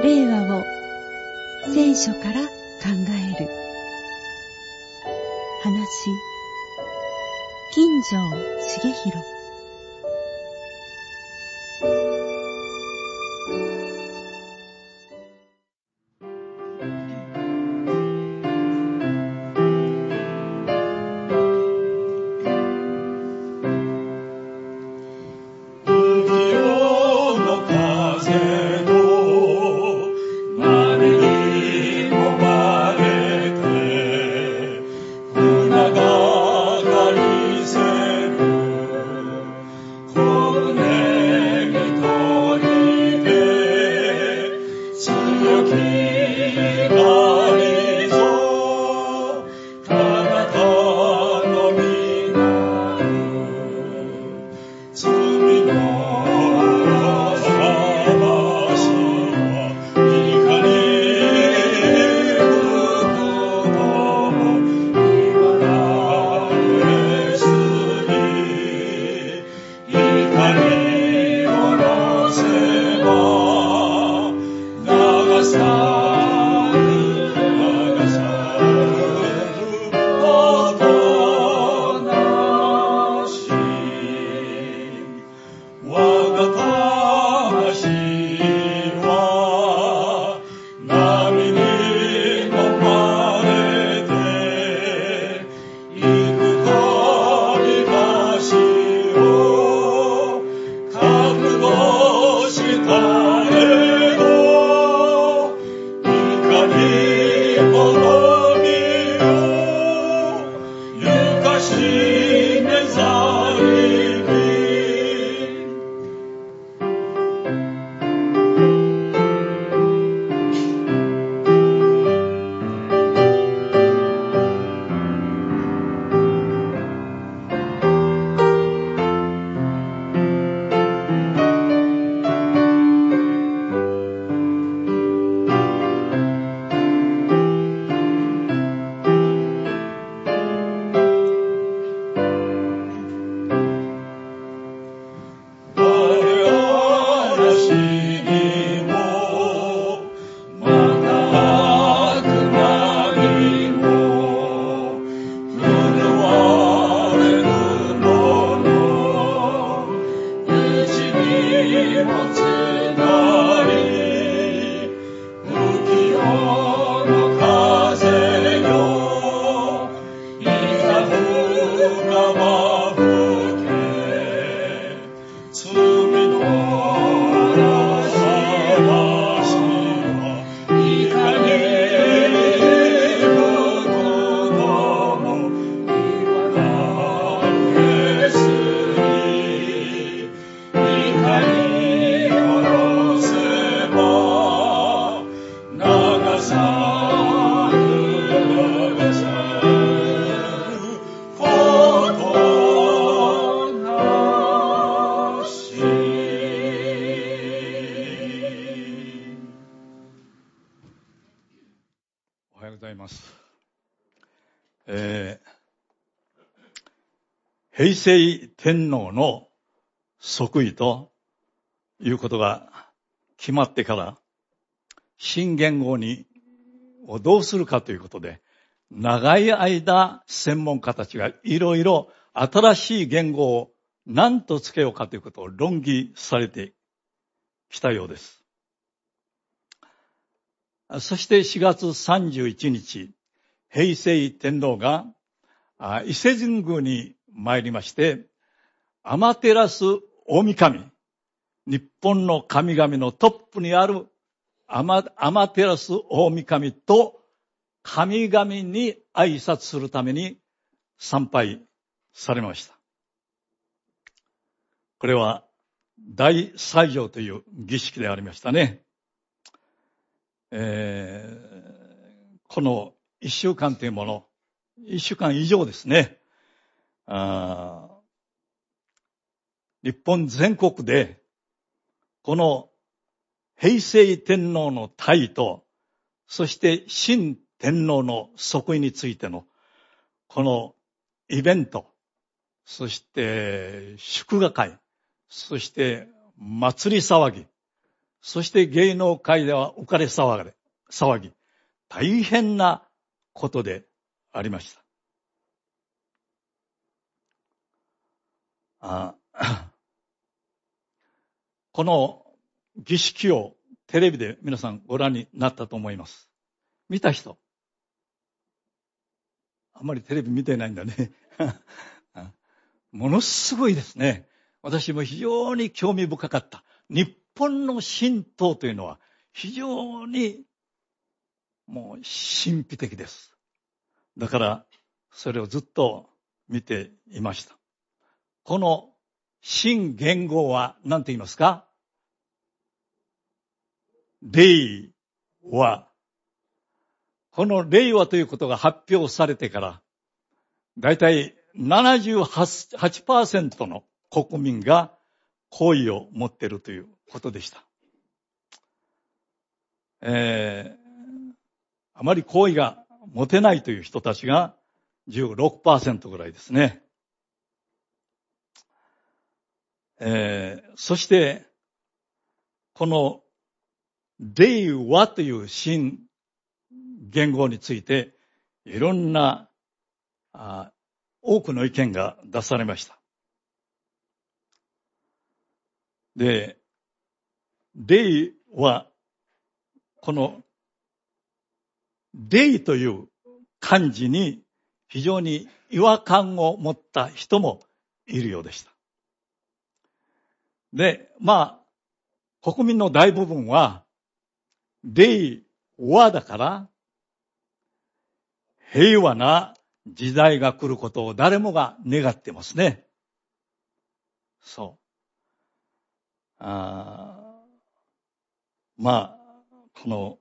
令和を聖書から考える話、金城茂弘。 平成天皇の即位ということが決まってから新元号をどうするかということで長い間専門家たちがいろいろ新しい元号を何とつけようかということを論議されてきたようです。そして4月31日平成天皇が伊勢神宮に参りまして、天照大神、日本の神々のトップにある天照大神と神々に挨拶するために参拝されました。これは大祭上という儀式でありましたね。この1週間というもの、1週間以上ですね。日本全国でこの平成天皇の退位とそして新天皇の即位についてのこのイベント、そして祝賀会、そして祭り騒ぎ、 そして芸能界では浮かれ騒ぎ、大変なことでありました。この儀式をテレビで皆さんご覧になったと思います。見た人？あんまりテレビ見てないんだね。ものすごいですね。私も非常に興味深かった。日本の神道というのは非常にもう神秘的です。だからそれをずっと見ていました。この新元号は何て言いますか？令和。この令和ということが発表されてから、だいたい 78% の国民が好意を持っているということでした。あまり好意が持てないという人たちが 16% ぐらいですね。そして、この令和という新元号についていろんな多くの意見が出されました。で、令和、この令という漢字に非常に違和感を持った人もいるようでした。で、国民の大部分は令和だから平和な時代が来ることを誰もが願ってますね。そう。この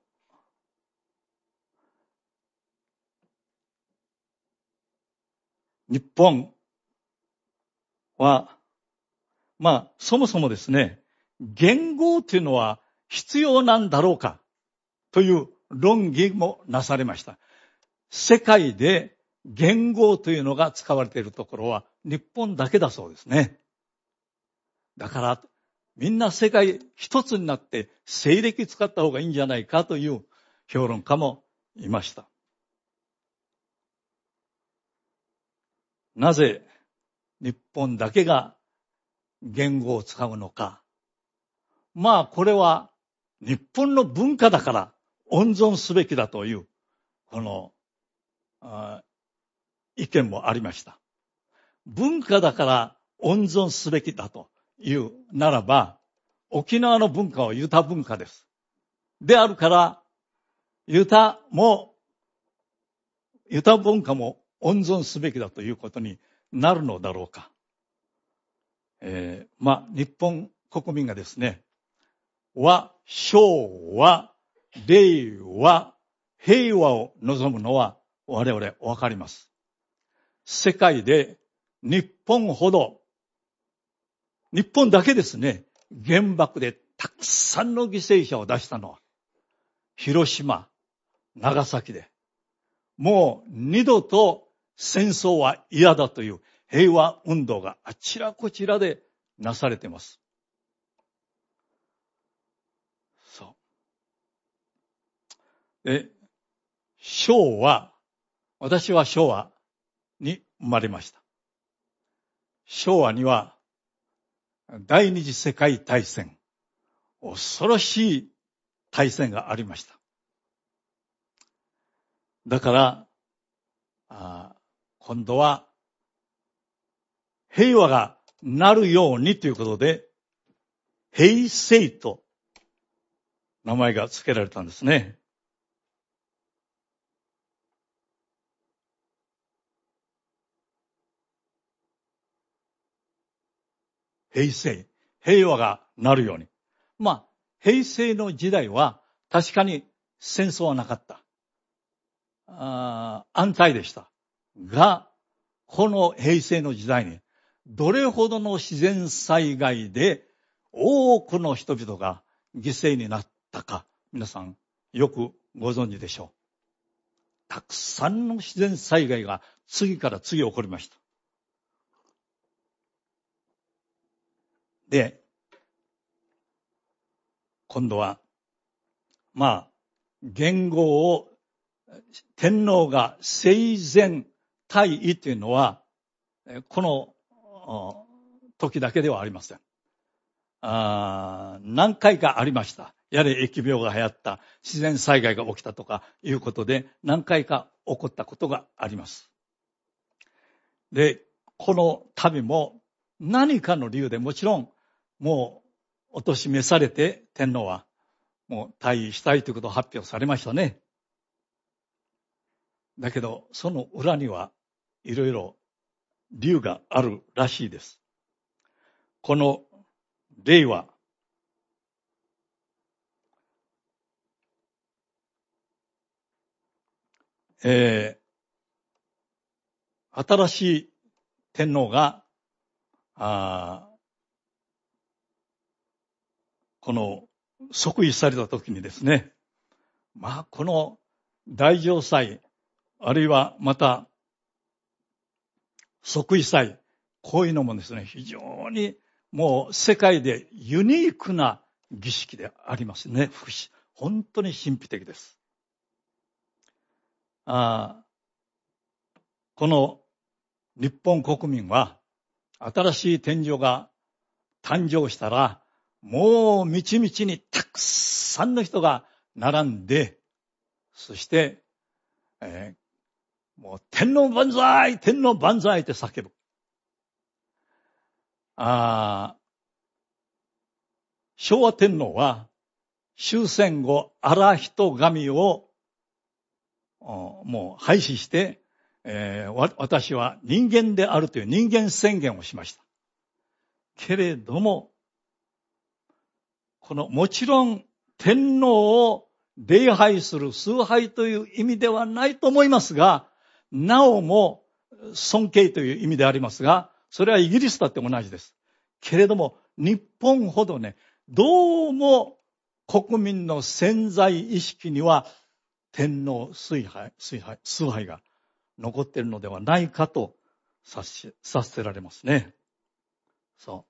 日本は、そもそもですね、元号というのは必要なんだろうかという論議もなされました。世界で元号というのが使われているところは日本だけだそうですね。だからみんな世界一つになって西暦使った方がいいんじゃないかという評論家もいました。なぜ日本だけが元号を使うのか。これは日本の文化だから温存すべきだというこの意見もありました。文化だから温存すべきだというならば、沖縄の文化はユタ文化です。であるから、ユタ文化も温存すべきだということになるのだろうか。日本国民がですね、和、昭和、令和、平和を望むのは我々わかります。世界で日本だけですね、原爆でたくさんの犠牲者を出したのは、広島、長崎で、もう二度と戦争は嫌だという平和運動があちらこちらでなされています。そう。で、私は昭和に生まれました。昭和には第二次世界大戦、恐ろしい大戦がありました。だから、今度は平和がなるようにということで、平成と名前が付けられたんですね。平成、平和がなるように。平成の時代は確かに戦争はなかった。安泰でした。が、この平成の時代に、どれほどの自然災害で多くの人々が犠牲になったか、皆さんよくご存知でしょう。たくさんの自然災害が次から次起こりました。で、 今度は、元号を天皇が生前退位というのは、この時だけではありません。何回かありました。やれ疫病が流行った、自然災害が起きたとかいうことで何回か起こったことがあります。で、この旅も何かの理由でもちろんもうお年召されて天皇はもう退位したいということを発表されましたね。だけどその裏にはいろいろ理由があるらしいです。この令和新しい天皇がこの即位された時にですね、この大嘗祭あるいはまた即位祭、こういうのもですね、非常にもう世界でユニークな儀式でありますね。本当に神秘的です。この日本国民は新しい天皇が誕生したらもうみちみちにたくさんの人が並んで、そして、もう天皇万歳天皇万歳って叫ぶ。昭和天皇は終戦後荒人神をもう廃止して、私は人間であるという人間宣言をしました。けれどももちろん天皇を礼拝する崇拝という意味ではないと思いますが、なおも尊敬という意味でありますが、それはイギリスだって同じです。けれども日本ほどね、どうも国民の潜在意識には天皇崇拝が残っているのではないかと察せられますね。そ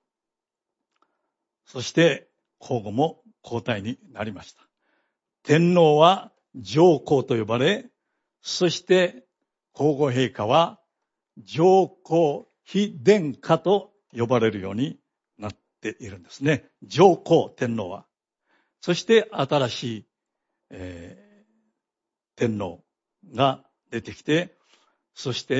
して皇后も交代になりました。天皇は上皇と呼ばれ、そして皇后陛下は上皇妃殿下と呼ばれるようになっているんですね。上皇天皇は。そして新しい、天皇が出てきて、そして、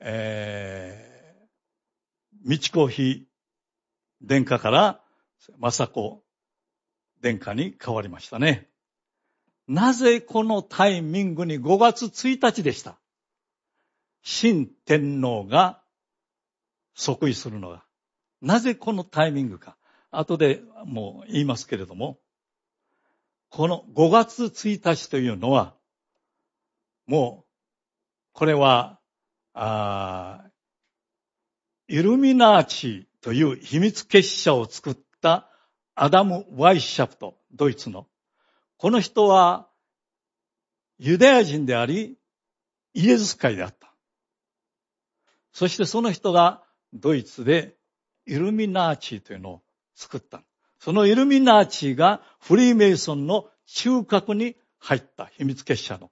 美智子妃殿下から雅子殿下に変わりましたね。なぜこのタイミングに5月1日でした。新天皇が即位するのが。なぜこのタイミングか。後でもう言いますけれども、この5月1日というのは、もう、これは、イルミナーチという秘密結社を作ったアダム・ワイシャプト、ドイツの。この人はユダヤ人であり、イエズス会であった。そしてその人がドイツでイルミナーチというのを作った。そのイルミナーチがフリーメイソンの中核に入った秘密結社の。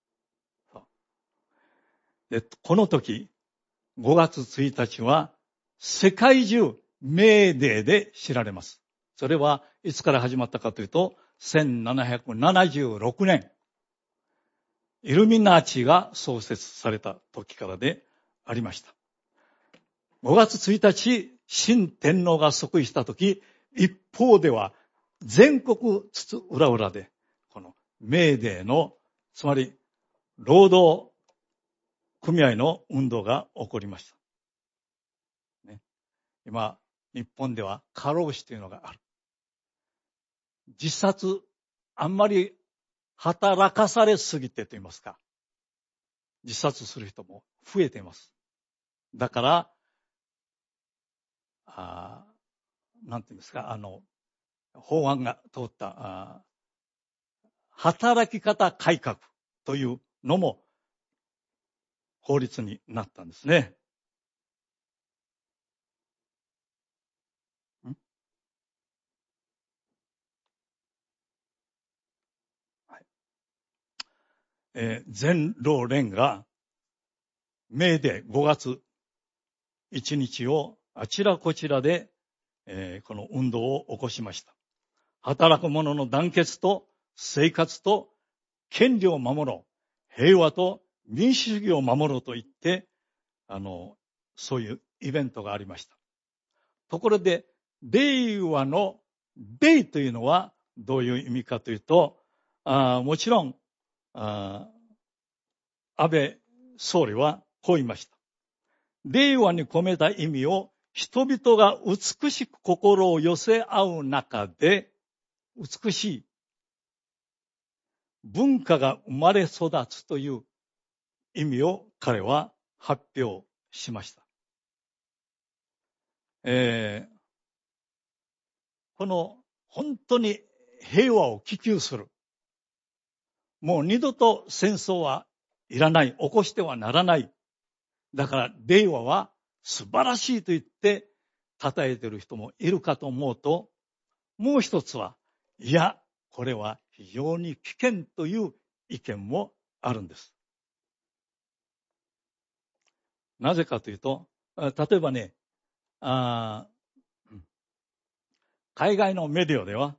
で、この時、5月1日は世界中メーデーで知られます。それはいつから始まったかというと、1776年、イルミナーチが創設された時からでありました。5月1日、新天皇が即位した時、一方では全国津々浦々で、このメーデーの、つまり労働組合の運動が起こりました。ね、今、日本では過労死というのがある。自殺、あんまり働かされすぎてと言いますか、自殺する人も増えています。だから、なんて言うんですか、法案が通った、働き方改革というのも法律になったんですね。 全労連がメーデー5月1日をあちらこちらで、この運動を起こしました。働く者の団結と生活と権利を守ろう、平和と民主主義を守ろうと言って、そういうイベントがありました。ところで、令和の令というのはどういう意味かというと、もちろん、安倍総理はこう言いました。令和に込めた意味を人々が美しく心を寄せ合う中で、美しい文化が生まれ育つという意味を彼は発表しました。この本当に平和を希求する。もう二度と戦争はいらない。起こしてはならない。だから令和は素晴らしいと言って称えている人もいるかと思うと、もう一つは、いや、これは非常に危険という意見もあるんです。なぜかというと、例えばね、海外のメディアでは、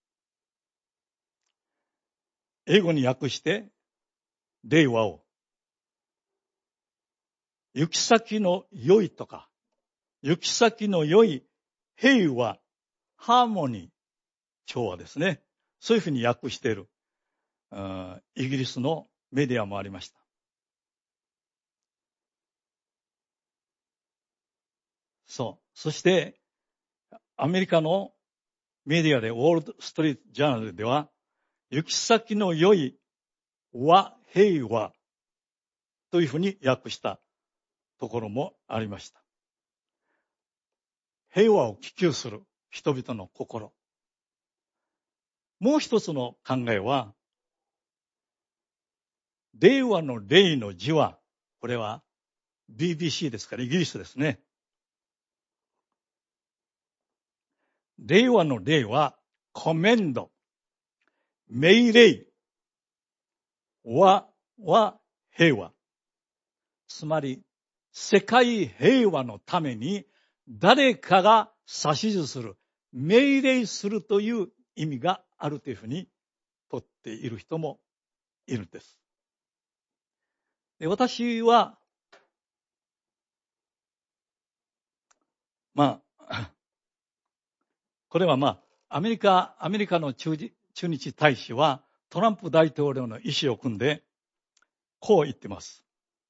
英語に訳して、令和を、行き先の良いとか、行き先の良い平和、ハーモニー、調和ですね。そういうふうに訳している、イギリスのメディアもありました。そう。そして、アメリカのメディアで、ウォールドストリートジャーナルでは、行き先の良い和平和というふうに訳したところもありました。平和を希求する人々の心。もう一つの考えは、令和の令の字は、これは BBC ですから、イギリスですね。令和の令は、コメンド、命令、和平和。つまり、世界平和のために誰かが指図する、命令するという意味があるというふうに取っている人もいるんです。で、私は、これはアメリカの駐日大使はトランプ大統領の意思を組んで、こう言ってます。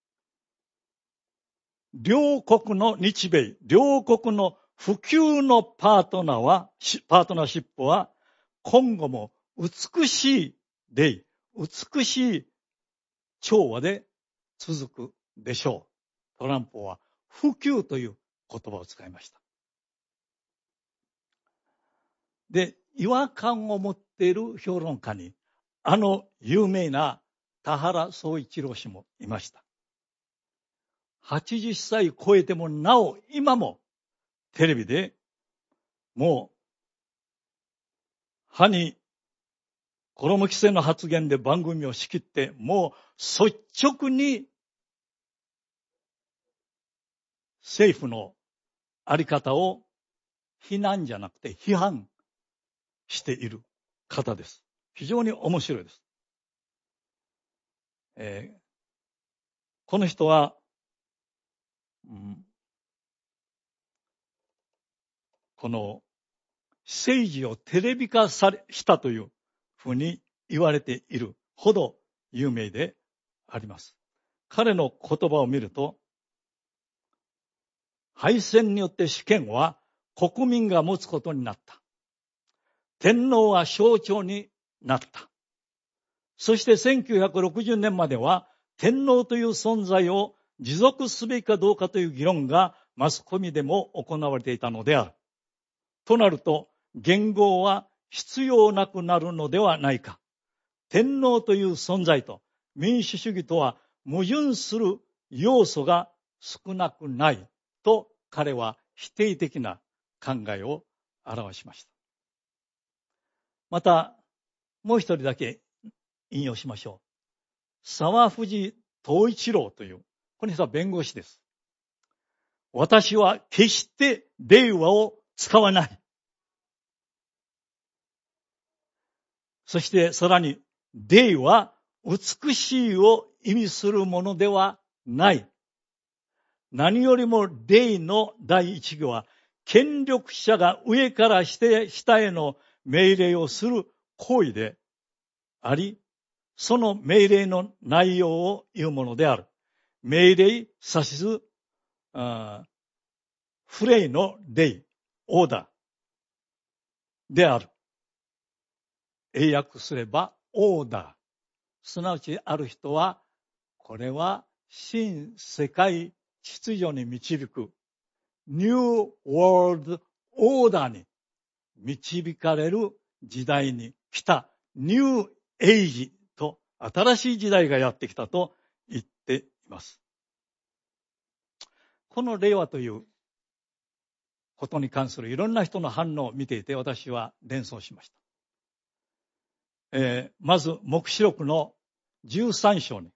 両国の日米、両国の普及のパートナーシップは今後も美しい礼、美しい調和で続くでしょう。トランプは普及という言葉を使いました。で、違和感を持っている評論家に、有名な田原総一郎氏もいました。80歳超えてもなお今もテレビでもう歯に衣着せの発言で番組を仕切ってもう率直に政府のあり方を非難じゃなくて批判している方です。非常に面白いです。この人は、この政治をテレビ化したというふうに言われているほど有名であります。彼の言葉を見ると、敗戦によって主権は国民が持つことになった。天皇は象徴になった。そして1960年までは天皇という存在を持続すべきかどうかという議論がマスコミでも行われていたのである。となると、元号は必要なくなるのではないか。天皇という存在と民主主義とは矛盾する要素が少なくないと彼は否定的な考えを表しました。また、もう一人だけ引用しましょう。 沢藤藤一郎という、この人は弁護士です。私は決して令和を使わない。そしてさらに、令は美しいを意味するものではない。何よりも令の第一義は、権力者が上から下への命令をする行為であり、その命令の内容を言うものである。命令指すフレイの令、オーダーである。英訳すればオーダー。すなわちある人は、これは新世界秩序に導くニューワールドオーダーに導かれる時代に来たニューエイジと新しい時代がやってきたと言っています。この令和ということに関するいろんな人の反応を見ていて私は連想しました。まず黙示録の13章に。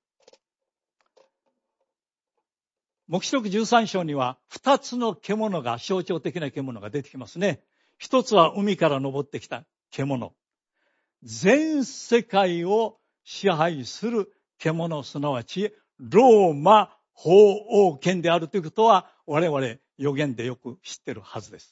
黙示録13章には2つの獣が、象徴的な獣が出てきますね。一つは海から昇ってきた獣。全世界を支配する獣、すなわちローマ法王権であるということは我々預言でよく知っているはずです。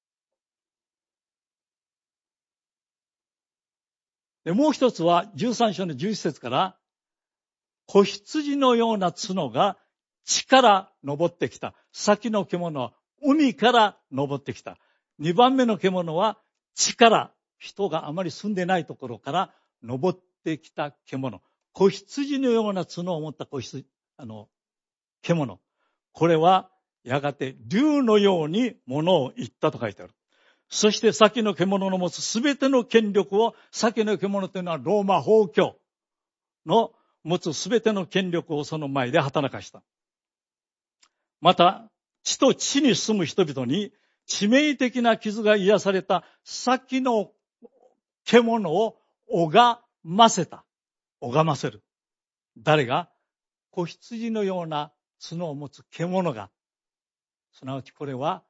で、もう一つは13章の11節から子羊のような角が地から昇ってきた。先の獣は海から昇ってきた。2番目の獣は地から、人があまり住んでないところから昇ってきた獣。子羊のような角を持った獣。これはやがて竜のように物を言ったと書いてある。そして先の獣の持つすべての権力を、先の獣というのはローマ法教の持つすべての権力をその前で働かした。また、地と地に住む人々に致命的な傷が癒された先の獣を拝ませた。拝ませる。誰が？子羊のような角を持つ獣が。すなわちこれは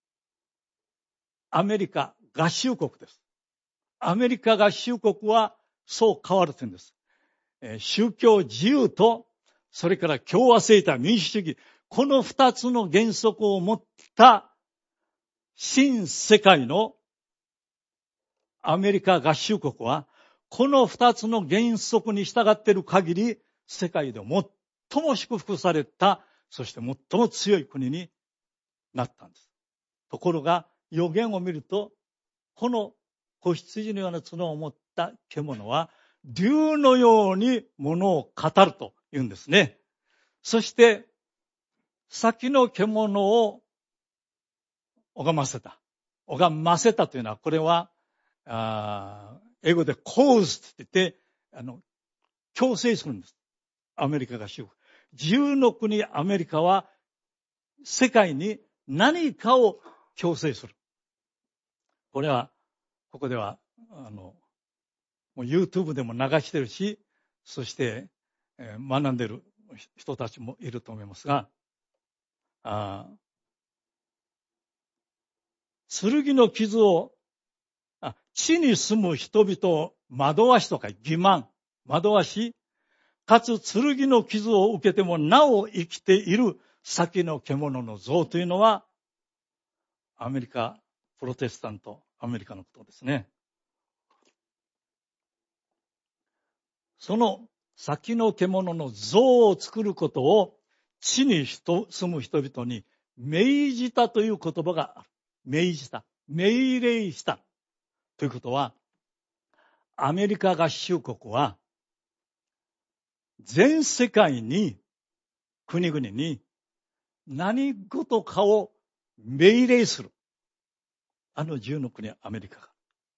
アメリカ合衆国です。アメリカ合衆国はそう変わる点です。宗教自由と、それから共和制度、民主主義、この二つの原則を持った新世界のアメリカ合衆国は、この二つの原則に従っている限り、世界で最も祝福された、そして最も強い国になったんです。ところが、預言を見ると、この子羊のような角を持った獣は、竜のように物を語ると言うんですね。そして、先の獣を拝ませた。拝ませたというのは、これは、英語で cause って言って、強制するんです。アメリカ合衆国。自由の国アメリカは、世界に何かを強制する。これは、ここでは、もう YouTube でも流してるし、そして、学んでる人たちもいると思いますが、剣の傷を、地に住む人々を惑わしとか欺瞞、惑わし、かつ剣の傷を受けてもなお生きている先の獣の像というのは、アメリカ、プロテスタント、アメリカのことですね。その先の獣の像を作ることを地に住む人々に命じたという言葉がある。命じた。命令した。ということは、アメリカ合衆国は全世界に、国々に何事かを命令する。自由の国アメリカが。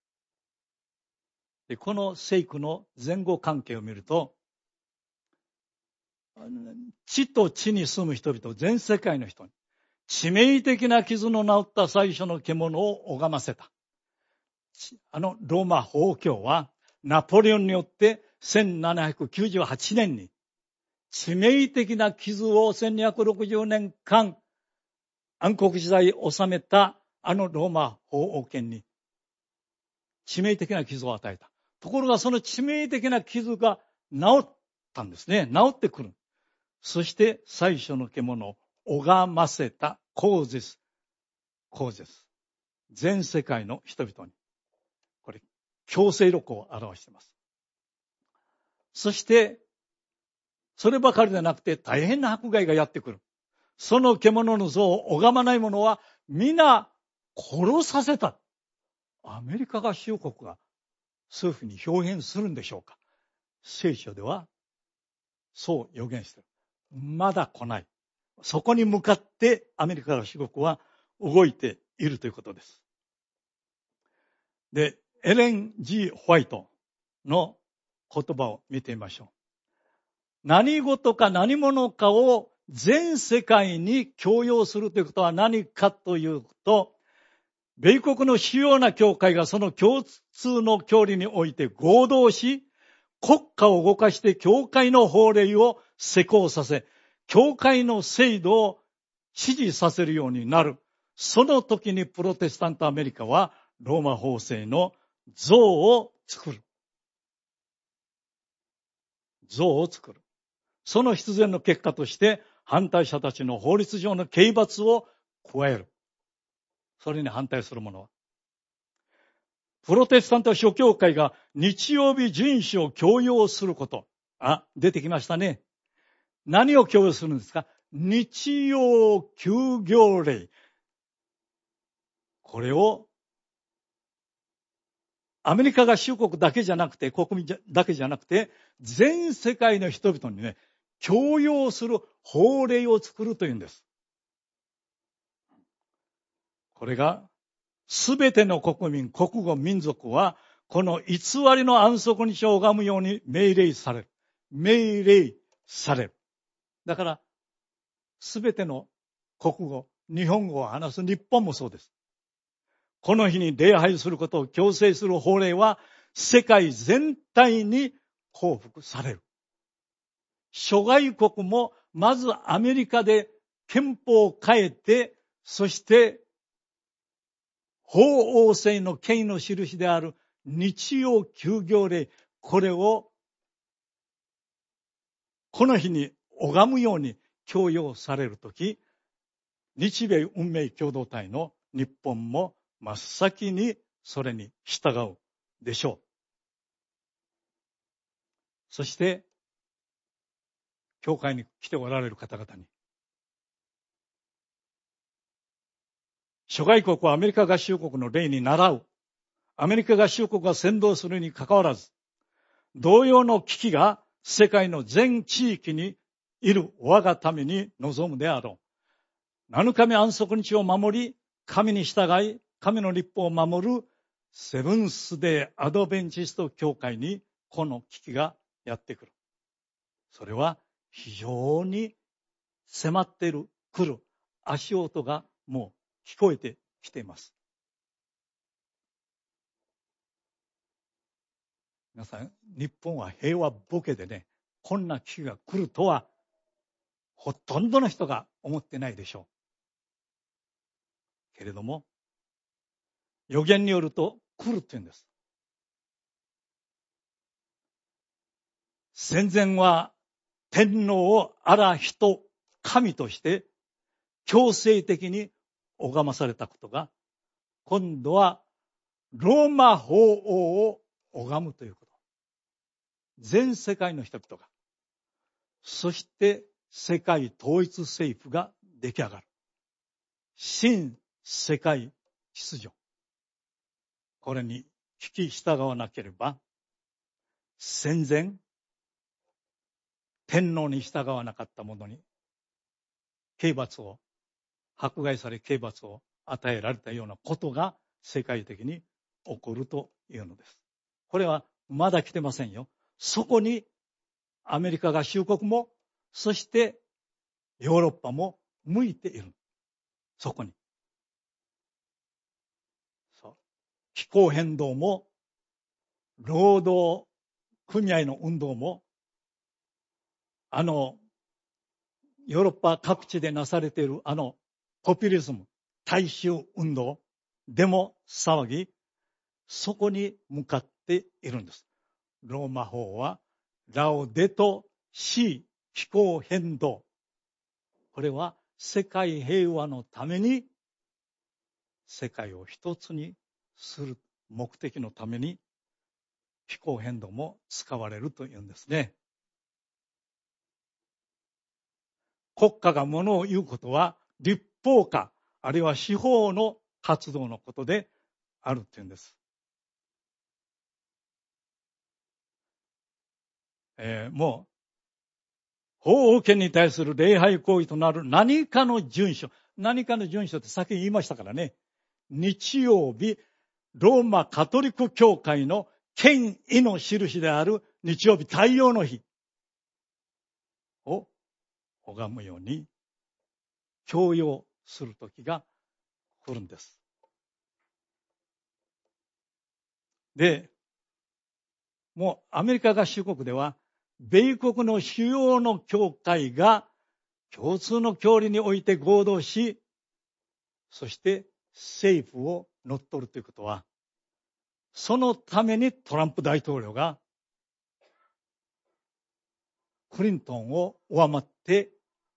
で、この聖句の前後関係を見ると、地と地に住む人々、全世界の人に、致命的な傷の治った最初の獣を拝ませた。ローマ法教は、ナポレオンによって 1798年に致命的な傷を1260年間暗黒時代治めたあのローマ法王権に致命的な傷を与えた。ところがその致命的な傷が治ったんですね。治ってくる。そして最初の獣を拝ませたコーゼス。全世界の人々に。これ、強制力を表しています。そして、そればかりでなくて大変な迫害がやってくる。その獣の像を拝まない者は皆殺させた。アメリカ合衆国がそういうふうに表現するんでしょうか。聖書ではそう予言している。まだ来ない。そこに向かってアメリカ合衆国は動いているということです。で、エレン・G・ホワイトの言葉を見てみましょう。何事か何者かを全世界に強要するということは何かというと、米国の主要な教会がその共通の教理において合同し、国家を動かして教会の法令を施行させ、教会の制度を支持させるようになる。その時にプロテスタントアメリカはローマ法制の像を作る。像を作る。その必然の結果として反対者たちの法律上の刑罰を加える。それに反対する者は。プロテスタント諸教会が日曜日遵守を強要すること。出てきましたね。何を強要するんですか？日曜休業令。これをアメリカ合衆国だけじゃなくて、国民だけじゃなくて、全世界の人々にね、強要する法令を作るというんです。これが、すべての国民、国語、民族は、この偽りの安息日を拝むように命令される。命令される。だから、すべての国語、日本語を話す日本もそうです。この日に礼拝することを強制する法令は世界全体に報復される。諸外国もまずアメリカで憲法を変えて、そして法王制の権威の印である日曜休業令、これをこの日に拝むように強要されるとき、日米運命共同体の日本も真っ先にそれに従うでしょう。そして、教会に来ておられる方々に、諸外国はアメリカ合衆国の例に倣う、アメリカ合衆国が先導するにかかわらず、同様の危機が世界の全地域にいる我がために望むであろう。7日目安息日を守り、神に従い、神の律法を守るセブンスデーアドベンチスト教会にこの危機がやってくる。それは非常に迫ってくる足音がもう聞こえてきています。皆さん、日本は平和ボケでね、こんな危機が来るとはほとんどの人が思ってないでしょう。けれども、予言によると来るって言うんです。戦前は天皇をあら人、神として強制的に拝まされたことが、今度はローマ法王を拝むということ。全世界の人々が、そして世界統一政府が出来上がる。新世界秩序。これに聞き従わなければ、戦前、天皇に従わなかった者に、迫害され刑罰を与えられたようなことが世界的に起こるというのです。これはまだ来てませんよ。そこにアメリカ合衆国も、そしてヨーロッパも向いている。そこに。気候変動も、労働組合の運動も、ヨーロッパ各地でなされているポピュリズム、大衆運動、デモ騒ぎ、そこに向かっているんです。ローマ法は、ラオデトシー気候変動。これは世界平和のために、世界を一つにする目的のために、気候変動も使われるというんですね。国家がものを言うことは立法化、あるいは司法の活動のことであるというんです。もう、法王権に対する礼拝行為となる何かの遵守って先言いましたからね。日曜日、ローマカトリック教会の権威の印である日曜日太陽の日を拝むように強要する時が来るんです。で、もうアメリカ合衆国では米国の主要の教会が共通の教理において合同し、そして政府を乗っ取るということは、そのためにトランプ大統領がクリントンを上回って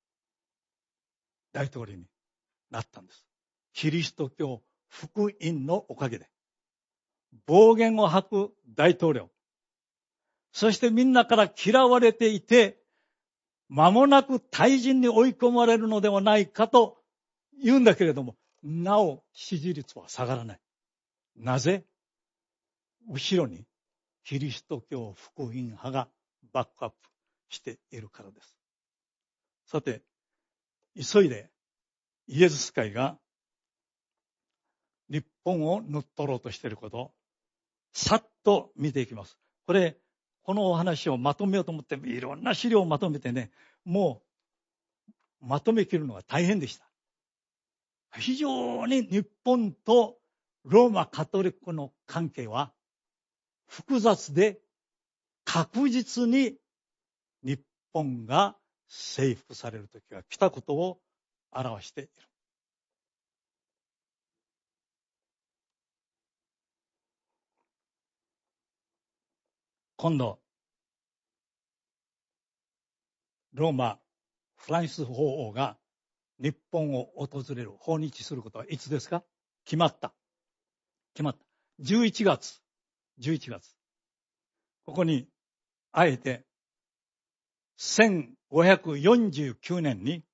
大統領になったんです。キリスト教福音のおかげで。暴言を吐く大統領。そしてみんなから嫌われていて、間もなく退陣に追い込まれるのではないかと言うんだけれども、なお支持率は下がらない。なぜ？後ろにキリスト教福音派がバックアップしているからです。さて、急いでイエズス会が日本を乗っ取ろうとしていることをさっと見ていきます。このお話をまとめようと思っていろんな資料をまとめてね、もうまとめきるのが大変でした。非常に日本とローマカトリックの関係は複雑で確実に日本が征服される時が来たことを表している。今度、ローマ・フランシス法王が日本を訪れる、訪日することはいつですか？決まった。11月。ここに、あえて、1549年に、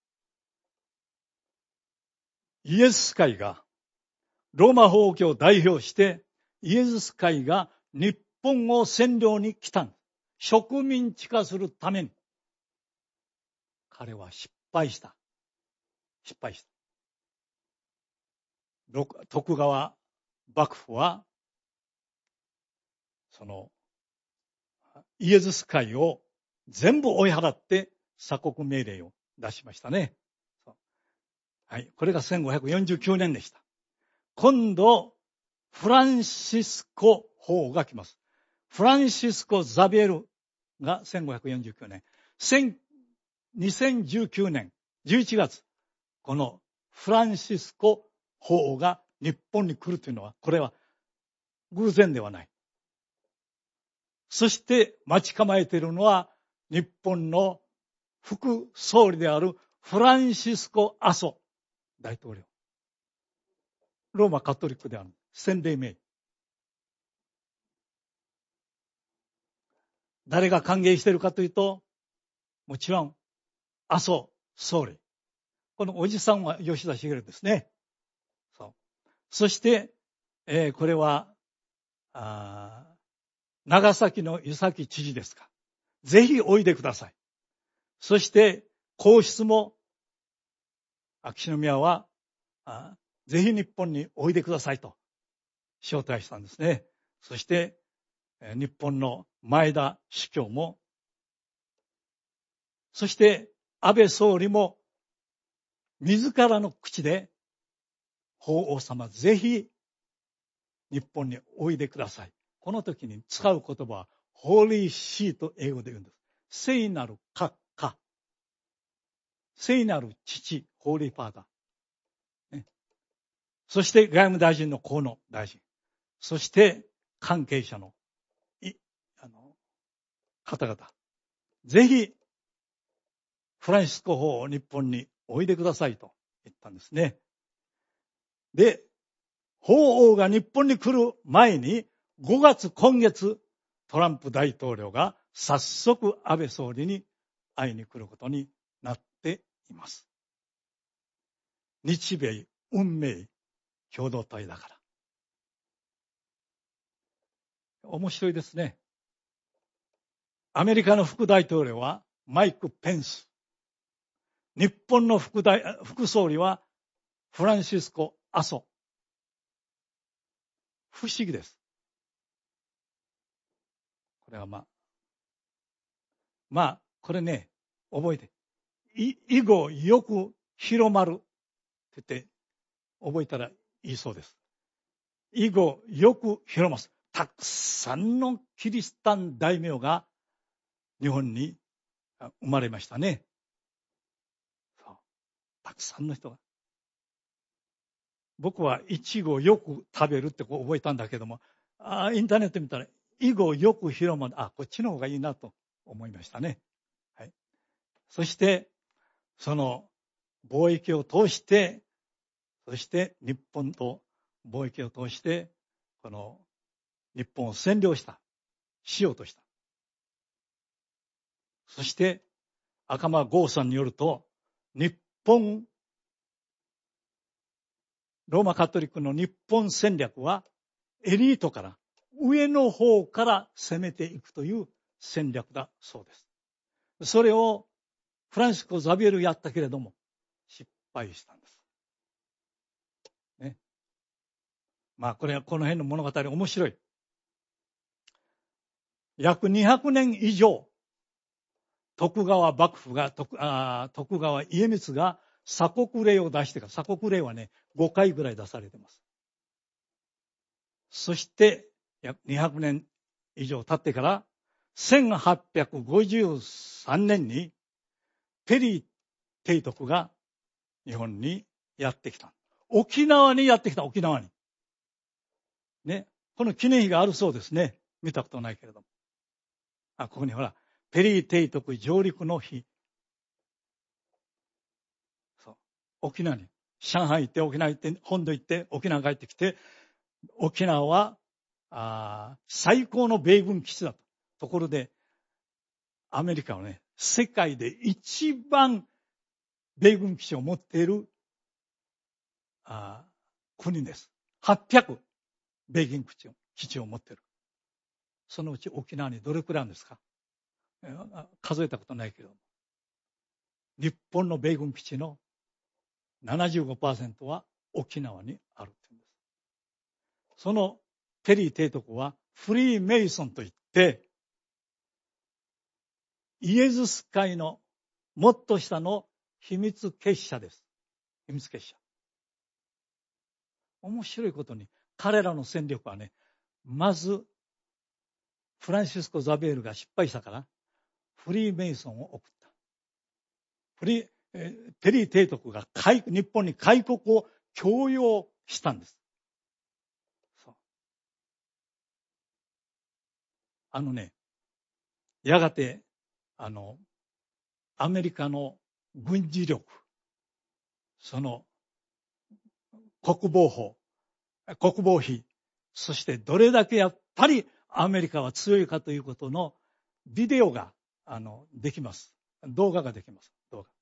イエズス会が、ローマ法王家を代表して、イエズス会が日本を占領に来た。植民地化するために。彼は失敗した。徳川幕府は、イエズス会を全部追い払って鎖国命令を出しましたね。はい。これが1549年でした。今度、フランシスコ法王が来ます。フランシスコ・ザビエルが1549年。2019年11月、このフランシスコ法王が日本に来るというのは、これは偶然ではない。そして待ち構えているのは日本の副総理であるフランシスコ・アソ大統領。ローマカトリックである洗礼名。誰が歓迎しているかというと、もちろん麻生総理。このおじさんは吉田茂ですね。そして、これは長崎の湯崎知事ですか。ぜひおいでください。そして皇室も秋篠宮はぜひ日本においでくださいと招待したんですね。そして日本の前田主教も、そして安倍総理も自らの口で法皇様ぜひ日本においでください。この時に使う言葉はホーリーシーと英語で言うんです。聖なる閣下。聖なる父、ホーリーファーダー。ね、そして外務大臣の河野大臣。そして関係者の方々。ぜひ、フランシスコ法を日本においでくださいと言ったんですね。で、法王が日本に来る前に、今月、トランプ大統領が早速安倍総理に会いに来ることになっています。日米運命共同体だから。面白いですね。アメリカの副大統領はマイク・ペンス。日本の副総理はフランシスコ・麻生。不思議です。これはこれね、覚えて。以後よく広まるって言って覚えたらいいそうです。以後よく広ます。たくさんのキリシタン大名が日本に生まれましたね。そう、たくさんの人が。僕はイチゴよく食べるって覚えたんだけども、インターネット見たら以後よく広まる。こっちの方がいいなと思いましたね。はい。そしてその貿易を通して、そして日本と貿易を通して、この日本を占領しようとした。そして、赤間剛さんによると、ローマカトリックの日本戦略は、エリートから、上の方から攻めていくという戦略だそうです。それをフランシスコ・ザビエルやったけれども、失敗したんです。ね。これはこの辺の物語面白い。約200年以上、徳川幕府が、徳川家光が鎖国令を出してから、鎖国令はね、5回ぐらい出されています。そして、約200年以上経ってから、1853年に、ペリー提督が日本にやってきた。沖縄にやってきた、沖縄に。ね。この記念碑があるそうですね。見たことないけれども。ここにほら、ペリー提督上陸の日。そう。沖縄に。上海行って、沖縄行って、本土行って、沖縄帰ってきて、沖縄は、最高の米軍基地だと。ところで、アメリカはね、世界で一番米軍基地を持っている国です。800米軍基地を持っている。そのうち沖縄にどれくらいあるんですか？数えたことないけど。日本の米軍基地の 75% は沖縄にあるって言うんです。そのペリー提督はフリーメイソンといって、イエズス会のもっと下の秘密結社です。秘密結社。面白いことに、彼らの戦力はね、まず、フランシスコ・ザビエルが失敗したから、フリーメイソンを送った。ペリー提督が日本に開国を強要したんです。そう。やがて、アメリカの軍事力、その国防費、そしてどれだけやっぱりアメリカは強いかということのビデオができます。動画ができます。動画。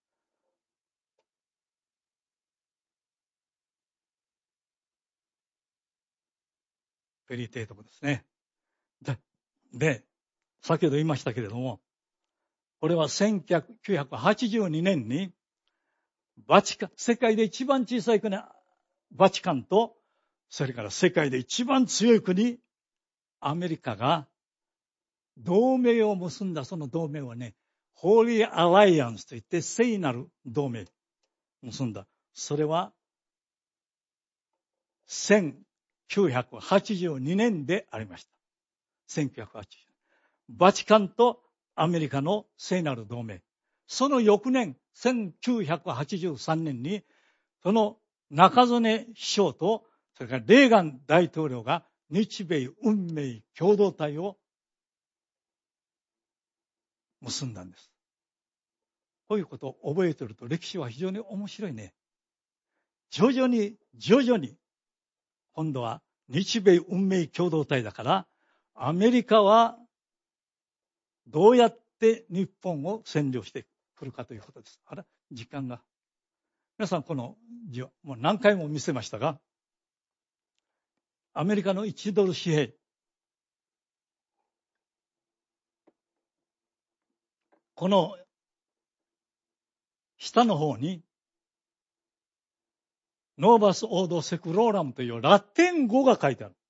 ペリー提督ですね。で、先ほど言いましたけれども、これは1982年に世界で一番小さい国、バチカンと、それから世界で一番強い国、アメリカが同盟を結んだ。その同盟はね、ホーリーアライアンスといって聖なる同盟結んだ。それは1982年でありました。1980年。 バチカンとアメリカの聖なる同盟。その翌年、1983年に、その中曽根首相と、それからレーガン大統領が日米運命共同体を結んだんです。こういうことを覚えていると歴史は非常に面白いね。徐々に、今度は日米運命共同体だから、アメリカはどうやって日本を占領してくるかということです。あら、時間が。皆さんこの字をもう何回も見せましたが、アメリカの1ドル紙幣。この下の方に、ノーバス・オード・セクローラムというラテン語が書いてある。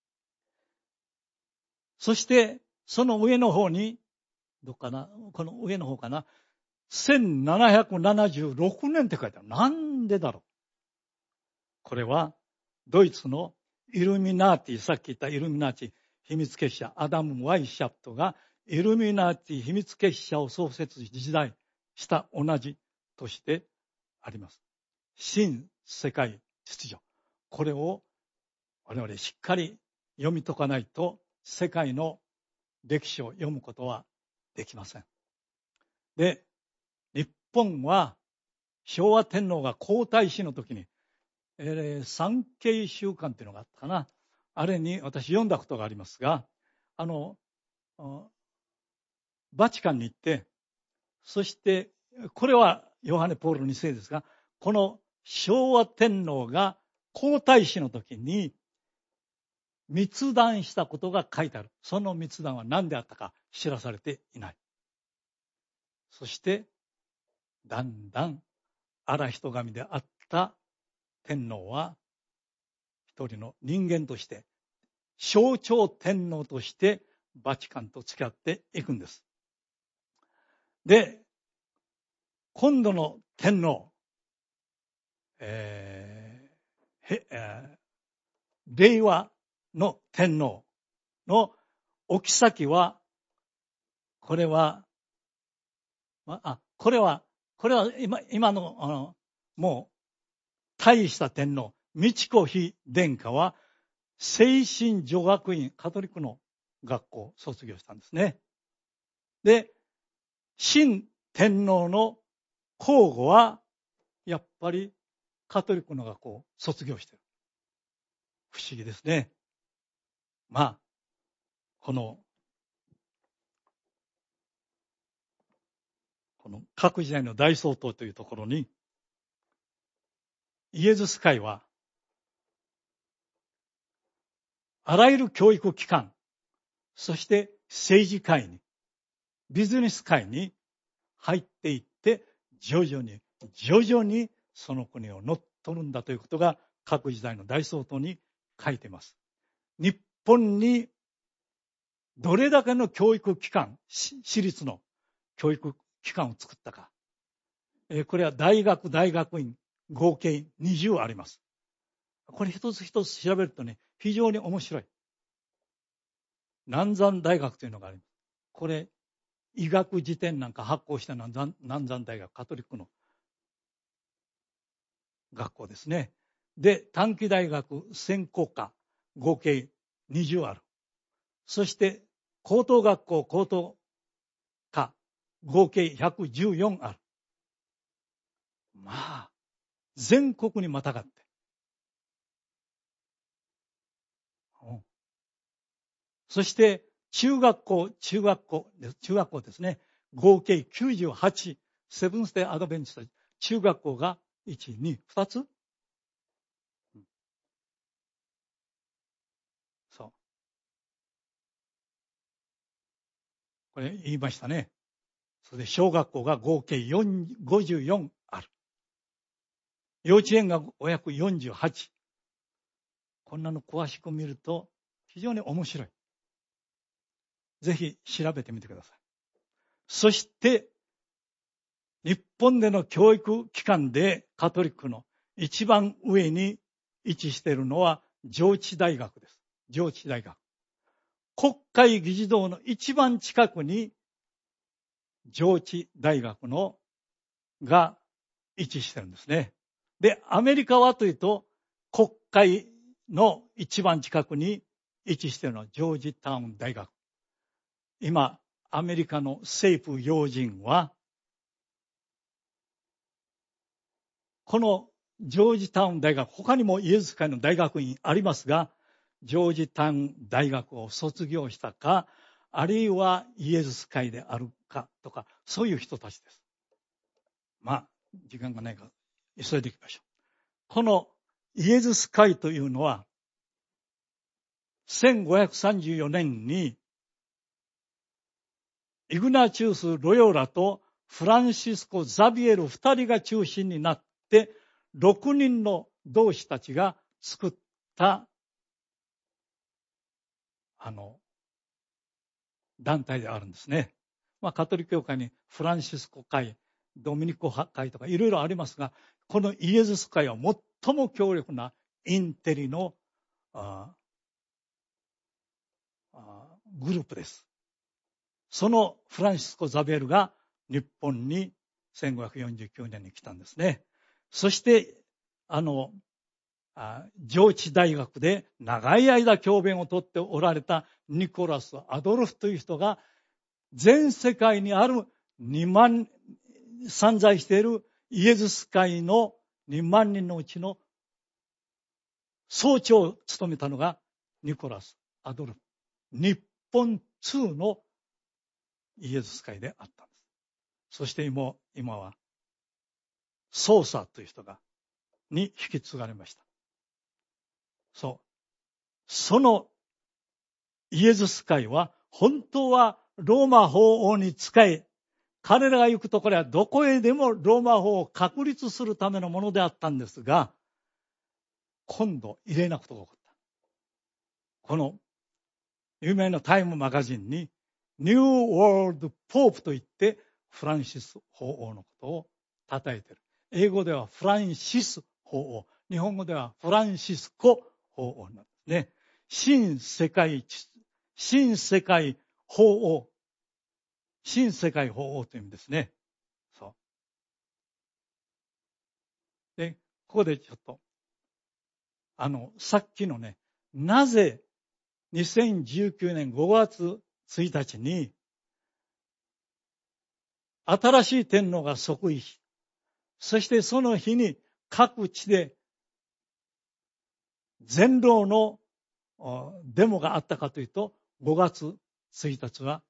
そして、その上の方に、どっかな、この上の方かな、1776年って書いてある。なんでだろう。これは、ドイツのイルミナーティ、さっき言ったイルミナーティ秘密結社、アダム・ワイシャプトが、イルミナーティ秘密結社を創設時代した同じとしてあります。新世界秩序。これを我々しっかり読み解かないと世界の歴史を読むことはできません。で、日本は昭和天皇が皇太子の時に、産経週刊っていうのがあったかな。あれに私読んだことがありますが、バチカンに行って、そしてこれはヨハネ・ポール2世ですが、この昭和天皇が皇太子の時に密談したことが書いてある。その密談は何であったか知らされていない。そしてだんだん荒人神であった天皇は一人の人間として象徴天皇としてバチカンと付き合っていくんです。で、今度の天皇、令和の天皇のお妃は、これは今のもう大した天皇、美智子妃殿下は聖心女学院、カトリックの学校を卒業したんですね。で、新天皇の皇后はやっぱりカトリックの学校を卒業している。不思議ですね。まあ、この各時代の大総統というところに、イエズス会は、あらゆる教育機関、そして政治界に、ビジネス界に入っていって、徐々にその国を乗っ取るんだということが各時代の大総統に書いています。日本にどれだけの教育機関、私立の教育機関を作ったか。これは大学院合計20あります。これ一つ一つ調べるとね、非常に面白い。南山大学というのがあります。これ、医学辞典なんか発行した南山大学、カトリックの学校ですね。で、短期大学専攻科、合計20ある。そして、高等学校高等科、合計114ある。まあ、全国にまたがって。そして、中学校ですね。合計98、セブンステイアドベンチスト、中学校が1、2、2つ、そう。これ言いましたね。それで小学校が合計54ある。幼稚園が約48。こんなの詳しく見ると非常に面白い。ぜひ調べてみてください。そして、日本での教育機関でカトリックの一番上に位置しているのは上智大学です。上智大学。 国会議事堂の一番近くに上智大学が位置してるんですね。で、アメリカはというと、国会の一番近くに位置しているのはジョージタウン大学。今、アメリカの政府要人は、このジョージタウン大学、他にもイエズス会の大学院ありますが、ジョージタウン大学を卒業したか、あるいはイエズス会であるかとか、そういう人たちです。まあ、時間がないから急いでいきましょう。このイエズス会というのは、1534年にイグナチウス・ロヨーラとフランシスコ・ザビエル2人が中心になって、6人の同志たちが作った団体であるんですね。カトリック教会にフランシスコ会、ドミニコ会とかいろいろありますが、このイエズス会は最も強力なインテリのグループです。そのフランシスコ・ザベルが日本に1549年に来たんですね。そして上智大学で長い間教鞭をとっておられたニコラス・アドルフという人が、全世界にある散在しているイエズス会の2万人のうちの総長を務めたのがニコラス・アドルフ。日本通のイエズス会であったんです。そして今はソーサという人に引き継がれました。そのイエズス会は本当はローマ法王に仕え、彼らが行くところはどこへでもローマ法を確立するためのものであったんですが、今度異例なことが起こった。この有名なタイムマガジンにニューワールドポープと言ってフランシス法王のことを称えている。英語ではフランシス法王、日本語ではフランシスコ法王なんですね。新世界法王、新世界法王という意味ですね。で、ここでちょっとさっきのね、なぜ2019年5月1日に新しい天皇が即位し、そしてその日に各地で全労のデモがあったかというと、5月1日は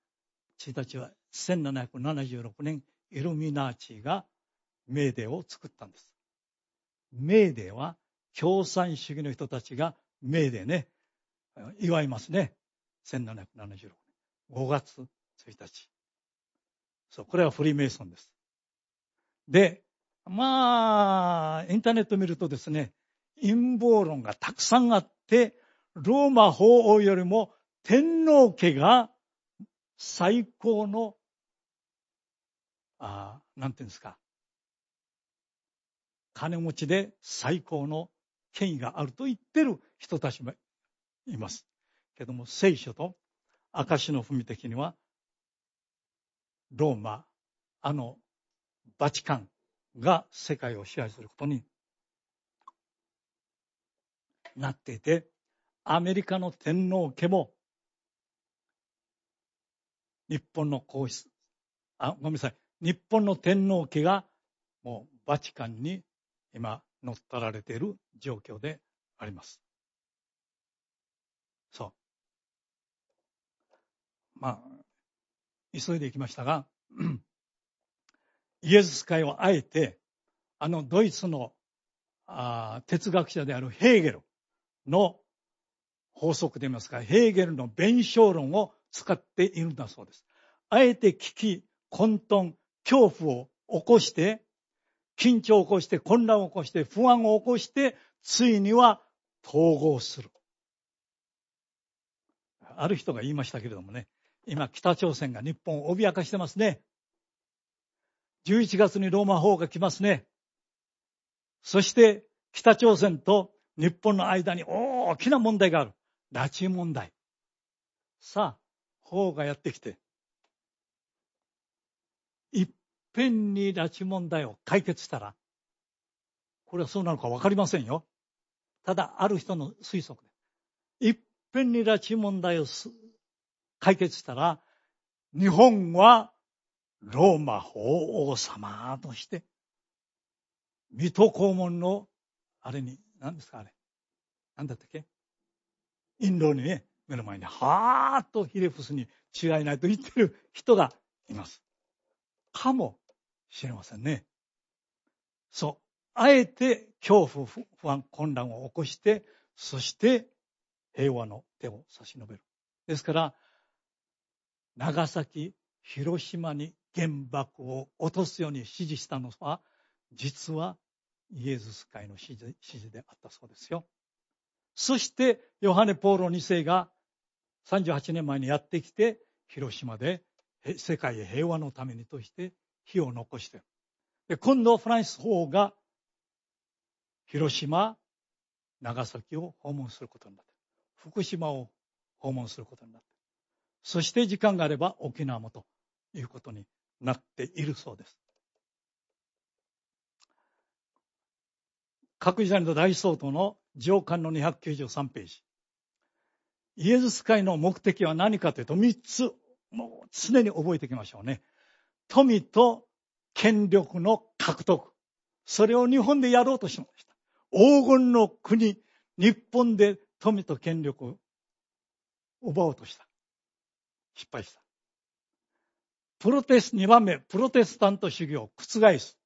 1776年イルミナーチがメーデーを作ったんです。メーデーは共産主義の人たちがメーデーね、祝いますね。1776年5月1日。これはフリーメイソンです。で、インターネット見るとですね、陰謀論がたくさんあって、ローマ法王よりも天皇家が最高の、なんていうんですか、金持ちで最高の権威があると言ってる人たちもいます。けども、聖書と証の文的には、ローマ、バチカンが世界を支配することになっていて、アメリカの天皇家も日本の日本の天皇家がもうバチカンに今乗っ取られている状況であります。急いでいきましたが、イエズス会はあえてドイツの哲学者であるヘーゲルの法則で言いますか、ヘーゲルの弁証論を使っているんだそうです。あえて危機、混沌、恐怖を起こして、緊張を起こして、混乱を起こして、不安を起こして、ついには統合する。ある人が言いましたけれどもね、今北朝鮮が日本を脅かしてますね。11月にローマ法が来ますね。そして北朝鮮と日本の間に大きな問題がある。拉致問題。 さあ、法がやってきて、いっぺんに拉致問題を解決したら、これはそうなのか分かりませんよ。ただ、ある人の推測で。いっぺんに拉致問題を解決したら、日本はローマ法王様として、水戸黄門の、あれに、何ですかあれ。何だったっけ？印籠にね、目の前に、はーっとヒレフスに違いないと言ってる人がいます。かもしれませんね。そう。あえて恐怖、不安、混乱を起こして、そして平和の手を差し伸べる。ですから、長崎、広島に原爆を落とすように指示したのは、実はイエズス会の指示であったそうですよ。そして、ヨハネ・ポーロ2世が38年前にやってきて、広島で世界平和のためにとして火を残して、で今度フランシス法王が広島、長崎を訪問することになって、福島を訪問することになって、そして時間があれば沖縄もということになっているそうです。各時代の大総統の上巻の293ページ。イエズス会の目的は何かというと3つ、もう常に覚えておきましょうね。富と権力の獲得。それを日本でやろうとしました。黄金の国、日本で富と権力を奪おうとした。失敗した。2番目、プロテスタント主義を覆す。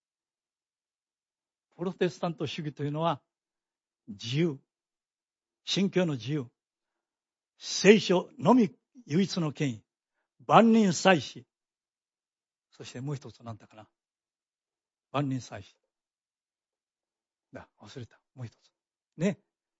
プロテスタント主義というのは、自由、信教の自由、聖書のみ唯一の権威、万人祭司、そしてもう一つ何だかな。万人祭司。忘れた。もう一つ。ね。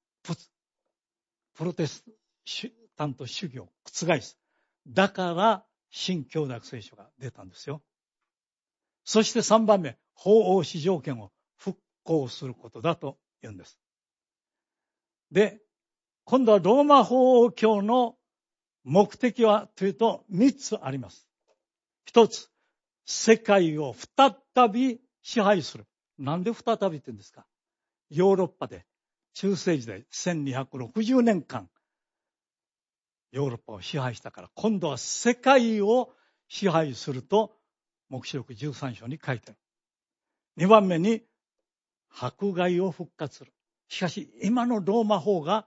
プロテスタント主義を覆す。だから、新教諾聖書が出たんですよ。そして3番目、法王至上権を復興することだと言うんです。で、今度はローマ法王教の目的はというと3つあります。1つ、世界を再び支配する。なんで再びって言うんですか？ヨーロッパで中世時代1260年間ヨーロッパを支配したから、今度は世界を支配すると黙示録13章に書いてある。2番目に迫害を復活する。しかし今のローマ法が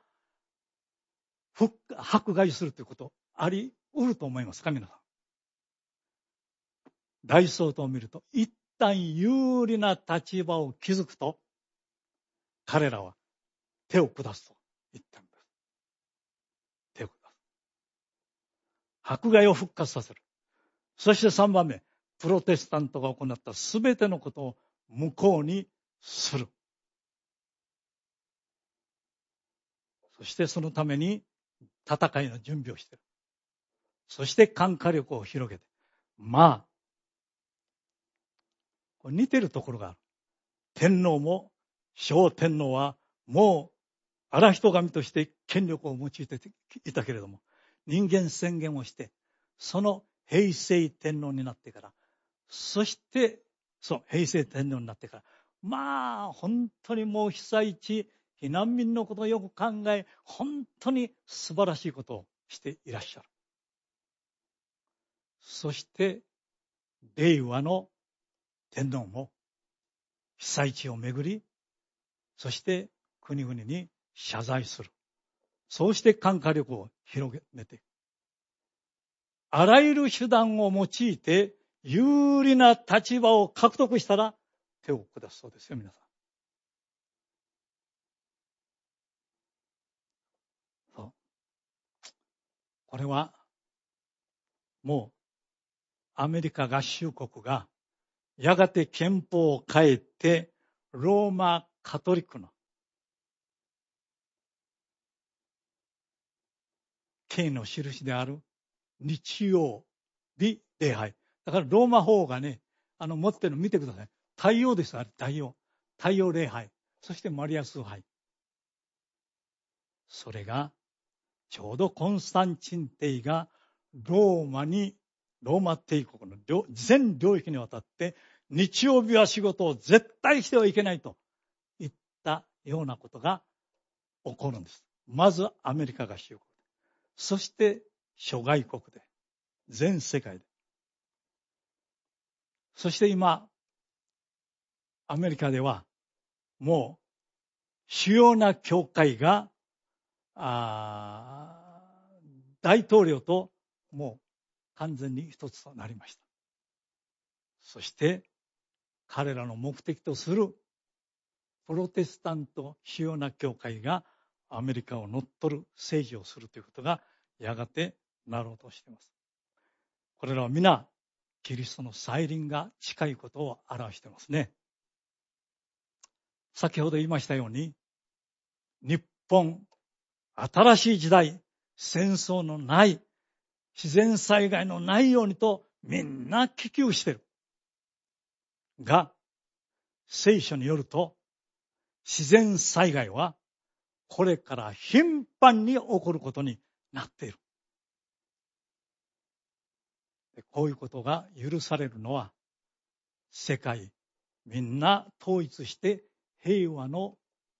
迫害するということあり得ると思いますか皆さん。大総統を見ると一旦有利な立場を築くと彼らは手を下すと言ってるんです。手を下す。迫害を復活させる。そして3番目、プロテスタントが行ったすべてのことを無効にする。そしてそのために戦いの準備をしている。そして感化力を広げて。これ似てるところがある。天皇も小天皇はもう荒人神として権力を用いていたけれども、人間宣言をして、その平成天皇になってから、そして平成天皇になってから、本当にもう被災地、避難民のことをよく考え、本当に素晴らしいことをしていらっしゃる。そして令和の天皇も被災地をめぐり、そして国々に謝罪する。そうして感化力を広めて、あらゆる手段を用いて有利な立場を獲得したら手を下すそうですよ、皆さん。これはもうアメリカ合衆国がやがて憲法を変えてローマカトリックの権威の印である日曜日礼拝。だからローマ法王がね、持ってるの見てください。太陽です、あれ、太陽。太陽礼拝。そしてマリア崇拝。それがちょうどコンスタンチン帝がローマ帝国の全領域にわたって日曜日は仕事を絶対してはいけないといったようなことが起こるんです。まずアメリカ合衆国で、そして諸外国で、全世界で、そして今アメリカではもう主要な教会が大統領ともう完全に一つとなりました。そして彼らの目的とするプロテスタント主要な教会がアメリカを乗っ取る政治をするということがやがてなろうとしています。これらは皆キリストの再臨が近いことを表していますね。先ほど言いましたように、日本、新しい時代、戦争のない、自然災害のないようにとみんな希求している。が、聖書によると、自然災害はこれから頻繁に起こることになっている。こういうことが許されるのは、世界みんな統一して平和の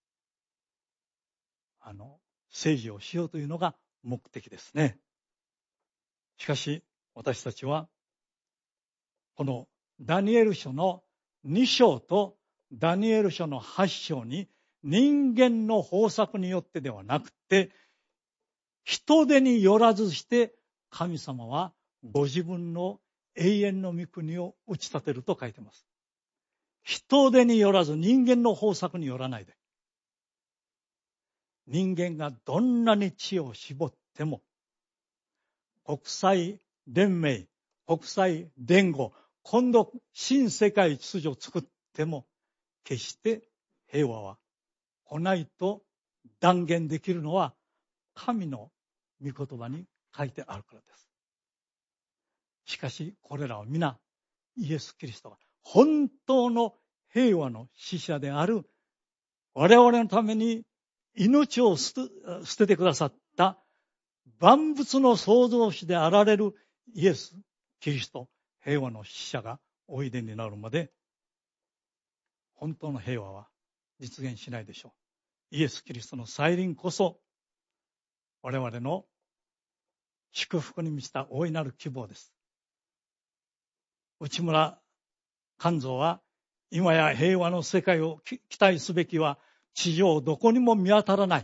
政治をしようというのが目的ですね。しかし私たちはこのダニエル書の2章とダニエル書の8章に人間の方策によってではなくて、人手によらずして神様はご自分の永遠の御国を打ち立てると書いています。人手によらず、人間の方策によらないで、人間がどんなに知恵を絞っても、国際連盟、国際連合、今度新世界秩序を作っても、決して平和は来ないと断言できるのは、神の御言葉に書いてあるからです。しかし、これらは皆、イエス・キリストが本当の平和の使者である我々のために命を捨ててくださった万物の創造主であられるイエス・キリスト、平和の使者がおいでになるまで本当の平和は実現しないでしょう。イエス・キリストの再臨こそ我々の祝福に満ちた大いなる希望です。内村勘蔵は今や平和の世界を期待すべきは地上どこにも見当たらない。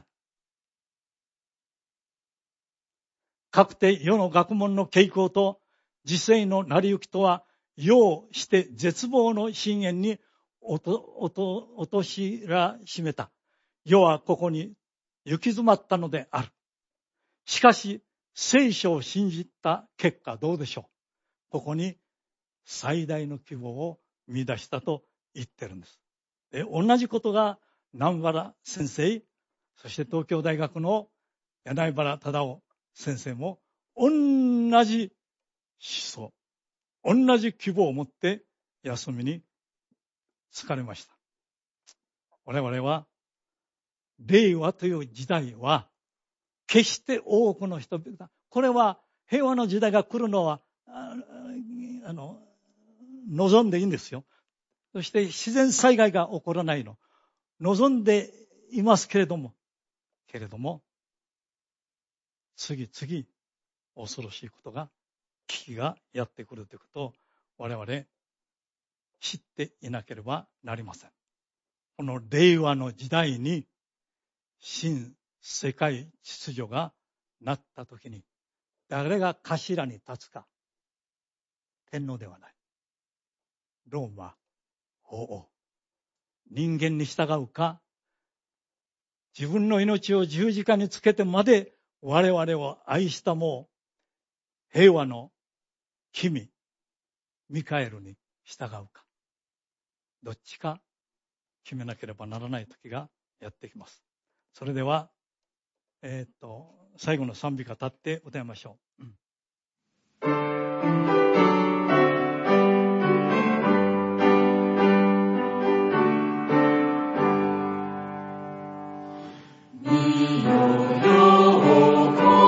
かくて世の学問の傾向と時世の成り行きとは要して絶望の深淵に落しらしめた。世はここに行き詰まったのである。しかし聖書を信じた結果どうでしょう。ここに最大の希望を見出したと言ってるんです。で、同じことが南原先生、そして東京大学の柳原忠夫先生も同じ思想、同じ希望を持って休みに疲れました。我々は令和という時代は決して多くの人々、これは平和の時代が来るのは望んでいいんですよ。そして自然災害が起こらないの望んでいますけれども次々恐ろしいことが危機がやってくるということを我々知っていなければなりません。この令和の時代に新世界秩序がなったときに誰が頭に立つか、天皇ではない、ローマ法王、人間に従うか、自分の命を十字架につけてまで我々を愛したもう平和の君ミカエルに従うか、どっちか決めなければならない時がやってきます。それでは最後の賛美歌立って歌いましょう。 見よよ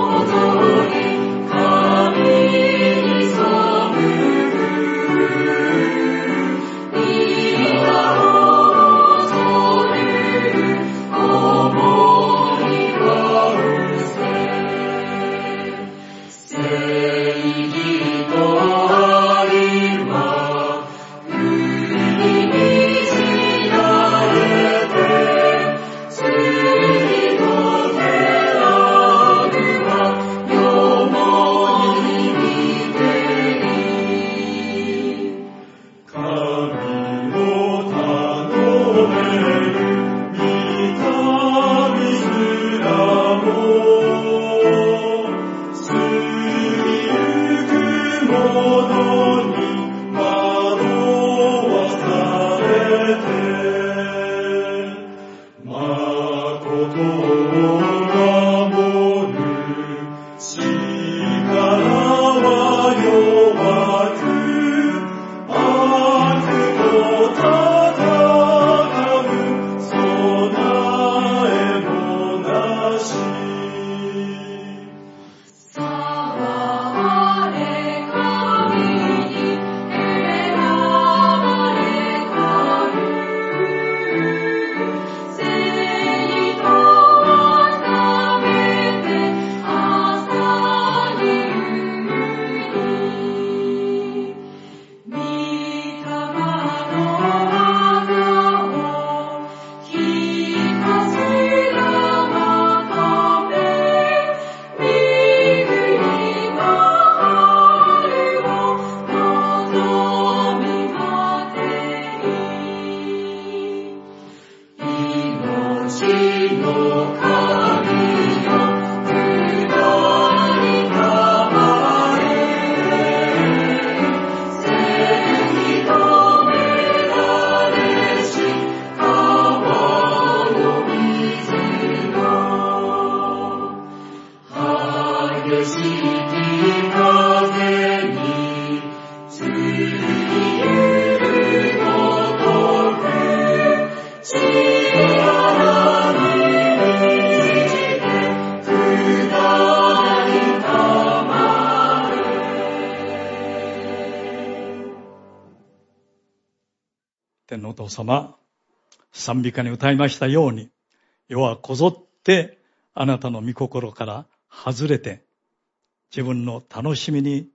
天のお父様、賛美歌に歌いましたように、世はこぞってあなたの御心から外れて、自分の楽しみに、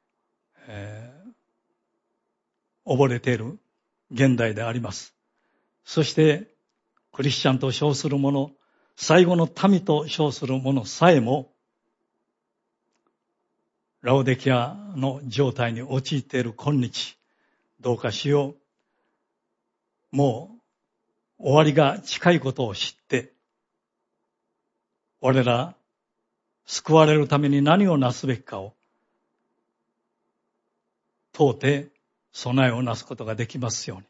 溺れている現代であります。そしてクリスチャンと称する者、最後の民と称する者さえも、ラオデキアの状態に陥っている今日、どうか主よ、もう終わりが近いことを知って、我ら救われるために何をなすべきかを問うて備えをなすことができますように。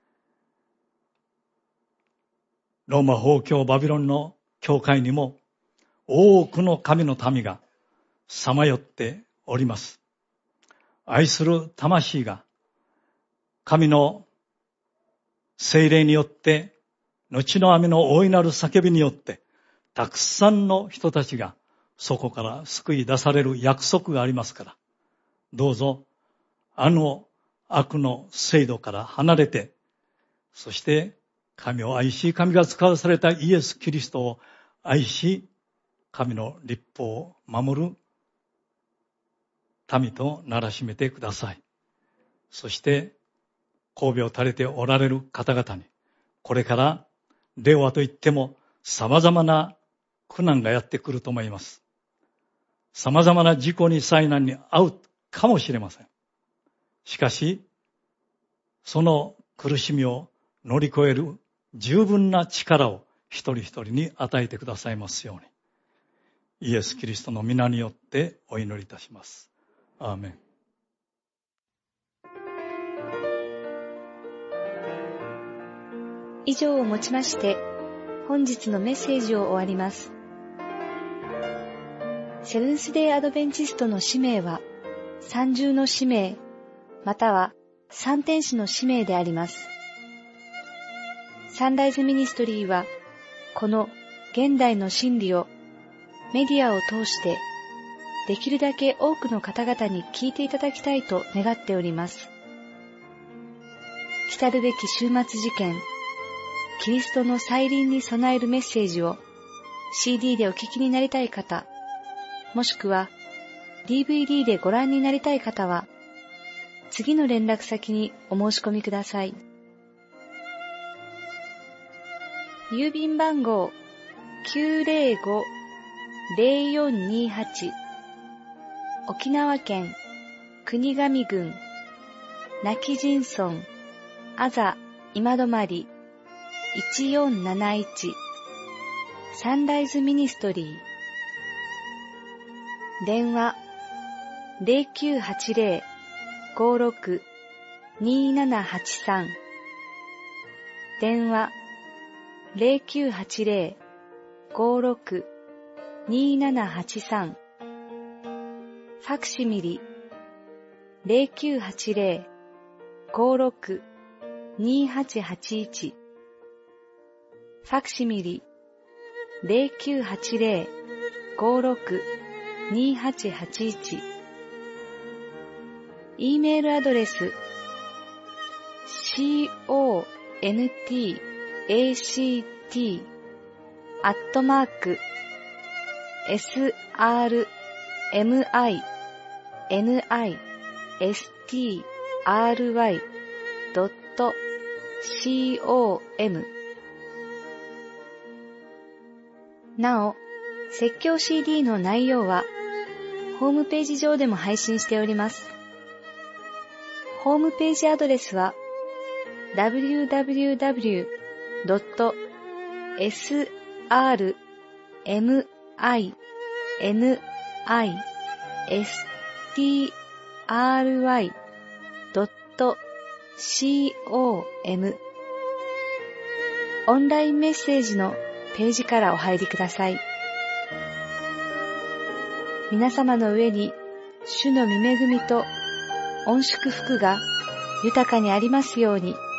ローマ法教バビロンの教会にも多くの神の民がさまよっております。愛する魂が神の聖霊によって、後の雨の大いなる叫びによって、たくさんの人たちがそこから救い出される約束がありますから、どうぞあの悪の制度から離れて、そして神を愛し、神が使わされたイエス・キリストを愛し、神の律法を守る民とならしめてください。そして神戸を垂れておられる方々に、これから令和といっても様々な苦難がやってくると思います。様々な事故に災難に遭うかもしれません。しかし、その苦しみを乗り越える十分な力を一人一人に与えてくださいますように、イエス・キリストの皆によってお祈りいたします。アーメン。 以上をもちまして、本日のメッセージを終わります。セブンスデーアドベンチストの使命は、三重の使命、または三天使の使命であります。サンライズミニストリーは、この現代の真理をメディアを通して、できるだけ多くの方々に聞いていただきたいと願っております。来るべき終末事件、キリストの再臨に備えるメッセージを CD でお聞きになりたい方、もしくは DVD でご覧になりたい方は、次の連絡先にお申し込みください。郵便番号 905-0428 沖縄県国頭郡今帰仁村あざ今泊1471サンライズミニストリー電話 0980-56-2783 電話 0980-56-2783 ファクシミリ 0980-56-2783 2881ファクシミリ 0980-56-2881 E メールアドレス srmI-srmistry.com なお、説教 CD の内容はホームページ上でも配信しております。ホームページアドレスは www.srmistry.com オンラインメッセージのページからお入りください。皆様の上に主の御恵みと御祝福が豊かにありますように。